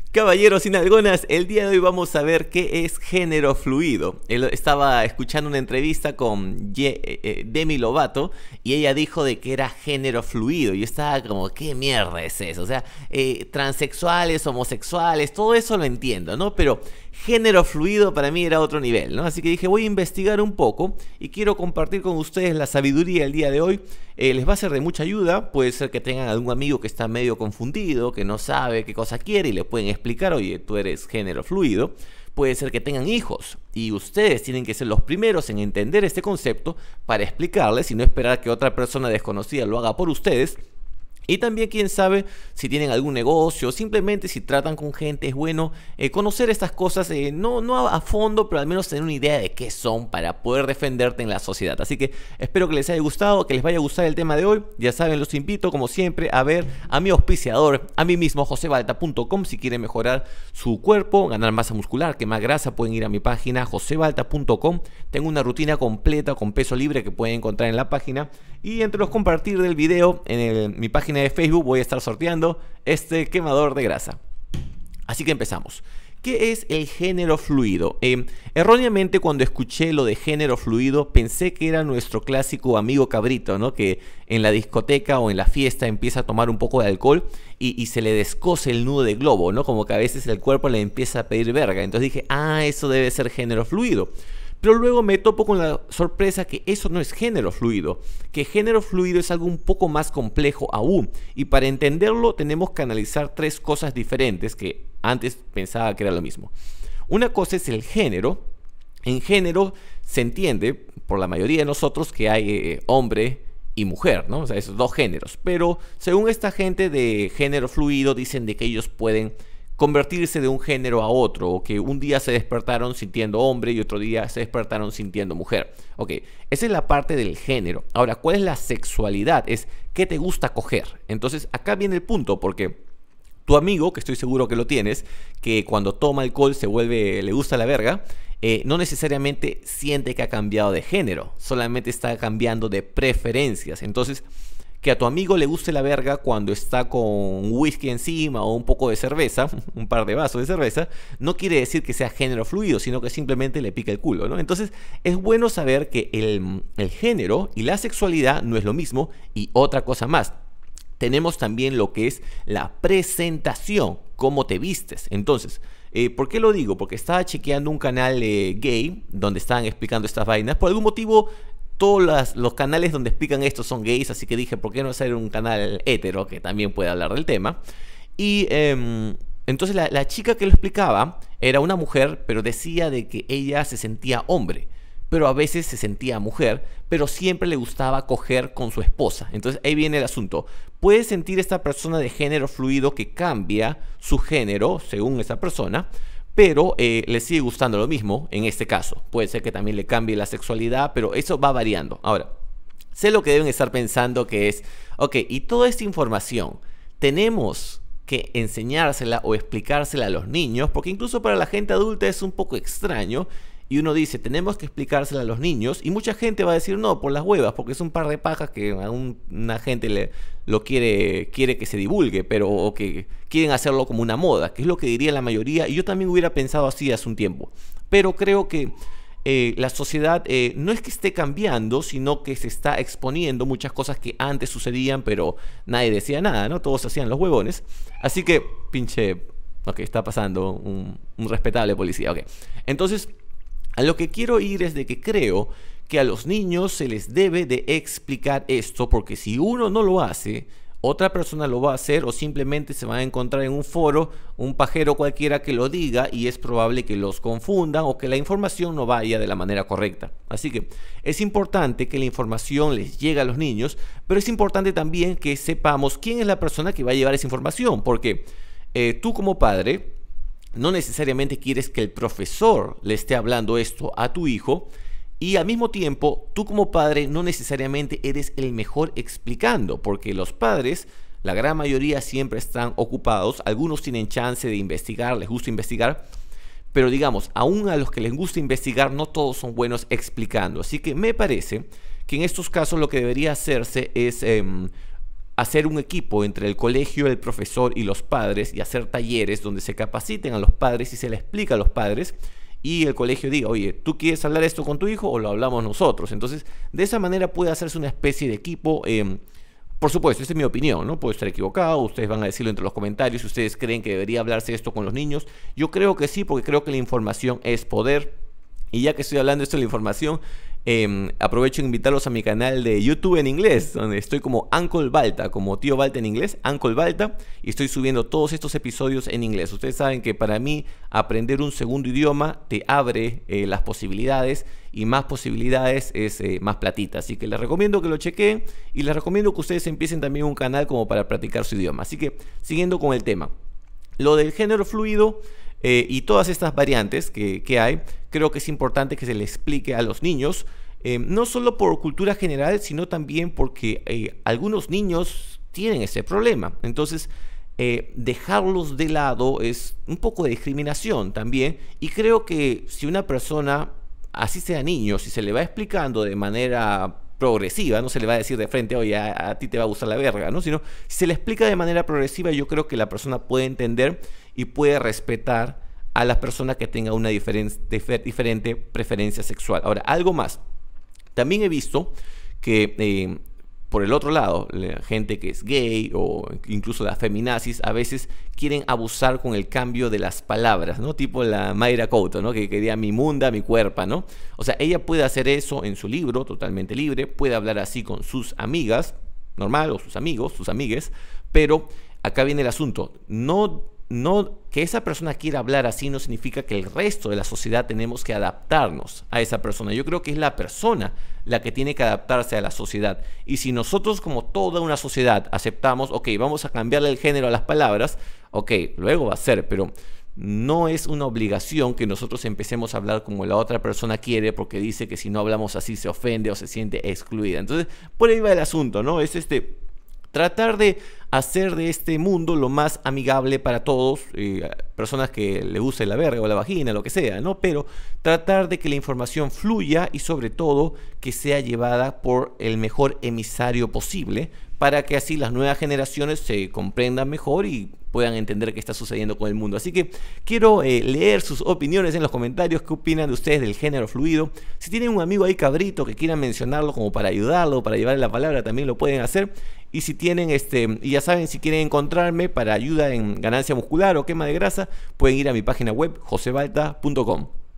Caballeros sin algonas, el día de hoy vamos a ver qué es género fluido. Estaba escuchando una entrevista con Demi Lovato y ella dijo de que era género fluido. Y yo estaba como, ¿qué mierda es eso? O sea, transexuales, homosexuales, todo eso lo entiendo, ¿no? Pero género fluido para mí era otro nivel, ¿no? Así que dije, voy a investigar un poco y quiero compartir con ustedes la sabiduría del día de hoy. Les va a ser de mucha ayuda. Puede ser que tengan algún amigo que está medio confundido, que no sabe qué cosa quiere y le pueden explicar, oye, tú eres género fluido. Puede ser que tengan hijos y ustedes tienen que ser los primeros en entender este concepto para explicarles y no esperar que otra persona desconocida lo haga por ustedes. Y también, quién sabe, si tienen algún negocio, simplemente si tratan con gente, es bueno conocer estas cosas, no a fondo, pero al menos tener una idea de qué son para poder defenderte en la sociedad. Así que espero que les haya gustado, que les vaya a gustar el tema de hoy. Ya saben, los invito como siempre a ver a mi auspiciador, a mí mismo, josebalta.com. Si quieren mejorar su cuerpo, ganar masa muscular, quemar grasa, pueden ir a mi página josebalta.com. Tengo una rutina completa con peso libre que pueden encontrar en la página. Y entre los compartir del video en mi página de Facebook voy a estar sorteando este quemador de grasa. Así que empezamos. ¿Qué es el género fluido? Erróneamente, cuando escuché lo de género fluido, pensé que era nuestro clásico amigo cabrito, ¿no? Que en la discoteca o en la fiesta empieza a tomar un poco de alcohol y se le descose el nudo de globo, ¿no? Como que a veces el cuerpo le empieza a pedir verga. Entonces dije, eso debe ser género fluido. Pero luego me topo con la sorpresa que eso no es género fluido, que género fluido es algo un poco más complejo aún. Y para entenderlo tenemos que analizar tres cosas diferentes que antes pensaba que era lo mismo. Una cosa es el género. En género se entiende por la mayoría de nosotros que hay hombre y mujer, ¿no? O sea, esos dos géneros. Pero según esta gente de género fluido dicen de que ellos pueden convertirse de un género a otro, o que un día se despertaron sintiendo hombre y otro día se despertaron sintiendo mujer. Ok, esa es la parte del género. Ahora, ¿cuál es la sexualidad? Es ¿qué te gusta coger? Entonces, acá viene el punto, porque tu amigo, que estoy seguro que lo tienes, que cuando toma alcohol le gusta la verga, no necesariamente siente que ha cambiado de género, solamente está cambiando de preferencias. Entonces, que a tu amigo le guste la verga cuando está con whisky encima o un poco de cerveza, un par de vasos de cerveza, no quiere decir que sea género fluido, sino que simplemente le pica el culo, ¿no? Entonces es bueno saber que el género y la sexualidad no es lo mismo. Y otra cosa más, tenemos también lo que es la presentación, cómo te vistes. Entonces, ¿por qué lo digo? Porque estaba chequeando un canal gay donde estaban explicando estas vainas. Por algún motivo todos los canales donde explican esto son gays, así que dije, ¿por qué no hacer un canal hetero que también pueda hablar del tema? Y entonces la chica que lo explicaba era una mujer, pero decía de que ella se sentía hombre, pero a veces se sentía mujer, pero siempre le gustaba coger con su esposa. Entonces ahí viene el asunto. Puede sentir esta persona de género fluido que cambia su género según esa persona, pero le sigue gustando lo mismo en este caso. Puede ser que también le cambie la sexualidad, pero eso va variando. Ahora, sé lo que deben estar pensando, que es, ok, y toda esta información tenemos que enseñársela o explicársela a los niños, porque incluso para la gente adulta es un poco extraño. Y uno dice, tenemos que explicársela a los niños, y mucha gente va a decir, no, por las huevas, porque es un par de pajas que a una gente lo quiere que se divulgue, pero o que quieren hacerlo como una moda, que es lo que diría la mayoría, y yo también hubiera pensado así hace un tiempo. Pero creo que la sociedad no es que esté cambiando, sino que se está exponiendo muchas cosas que antes sucedían, pero nadie decía nada, ¿no? Todos hacían los huevones. Así que, ok, está pasando un respetable policía, ok. Entonces, a lo que quiero ir es de que creo que a los niños se les debe de explicar esto, porque si uno no lo hace, otra persona lo va a hacer, o simplemente se van a encontrar en un foro un pajero cualquiera que lo diga y es probable que los confundan o que la información no vaya de la manera correcta. Así que es importante que la información les llegue a los niños, pero es importante también que sepamos quién es la persona que va a llevar esa información, porque tú como padre no necesariamente quieres que el profesor le esté hablando esto a tu hijo, y al mismo tiempo tú como padre no necesariamente eres el mejor explicando, porque los padres, la gran mayoría, siempre están ocupados. Algunos tienen chance de investigar, les gusta investigar, pero digamos, aún a los que les gusta investigar, no todos son buenos explicando. Así que me parece que en estos casos lo que debería hacerse es hacer un equipo entre el colegio, el profesor y los padres y hacer talleres donde se capaciten a los padres y se le explica a los padres y el colegio diga, oye, ¿tú quieres hablar esto con tu hijo o lo hablamos nosotros? Entonces, de esa manera puede hacerse una especie de equipo. Por supuesto, esta es mi opinión, ¿no? Puedo estar equivocado, ustedes van a decirlo entre los comentarios si ustedes creen que debería hablarse esto con los niños. Yo creo que sí, porque creo que la información es poder. Y ya que estoy hablando de esto de la información, aprovecho en invitarlos a mi canal de YouTube en inglés, donde estoy como Uncle Balta, como tío Balta en inglés, Uncle Balta, y estoy subiendo todos estos episodios en inglés. Ustedes saben que para mí aprender un segundo idioma te abre las posibilidades, y más posibilidades es más platita. Así que les recomiendo que lo chequeen y les recomiendo que ustedes empiecen también un canal como para practicar su idioma. Así que siguiendo con el tema, lo del género fluido. Y todas estas variantes que hay, creo que es importante que se le explique a los niños, no solo por cultura general, sino también porque algunos niños tienen ese problema. Entonces, dejarlos de lado es un poco de discriminación también. Y creo que si una persona, así sea niño, si se le va explicando de manera progresiva, no se le va a decir de frente, oye, a ti te va a gustar la verga, ¿no? Sino, si se le explica de manera progresiva, yo creo que la persona puede entender y puede respetar a las personas que tengan una diferente preferencia sexual. Ahora, algo más. También he visto que por el otro lado, la gente que es gay o incluso las feminazis a veces quieren abusar con el cambio de las palabras, ¿no? Tipo la Mayra Couto, ¿no? Que quería mi munda, mi cuerpa, ¿no? O sea, ella puede hacer eso en su libro, totalmente libre, puede hablar así con sus amigas, normal, o sus amigos, sus amigues, pero acá viene el asunto. No que esa persona quiera hablar así no significa que el resto de la sociedad tenemos que adaptarnos a esa persona. Yo creo que es la persona la que tiene que adaptarse a la sociedad. Y si nosotros como toda una sociedad aceptamos, ok, vamos a cambiarle el género a las palabras, ok, luego va a ser, pero no es una obligación que nosotros empecemos a hablar como la otra persona quiere porque dice que si no hablamos así se ofende o se siente excluida. Entonces, por ahí va el asunto, ¿no? Es tratar de hacer de este mundo lo más amigable para todos, personas que le guste la verga o la vagina, lo que sea, ¿no? Pero tratar de que la información fluya y sobre todo que sea llevada por el mejor emisario posible para que así las nuevas generaciones se comprendan mejor y puedan entender qué está sucediendo con el mundo. Así que quiero leer sus opiniones en los comentarios. ¿Qué opinan de ustedes del género fluido? Si tienen un amigo ahí cabrito que quieran mencionarlo como para ayudarlo, para llevarle la palabra, también lo pueden hacer. Y si tienen y ya saben, si quieren encontrarme para ayuda en ganancia muscular o quema de grasa, pueden ir a mi página web josebalta.com.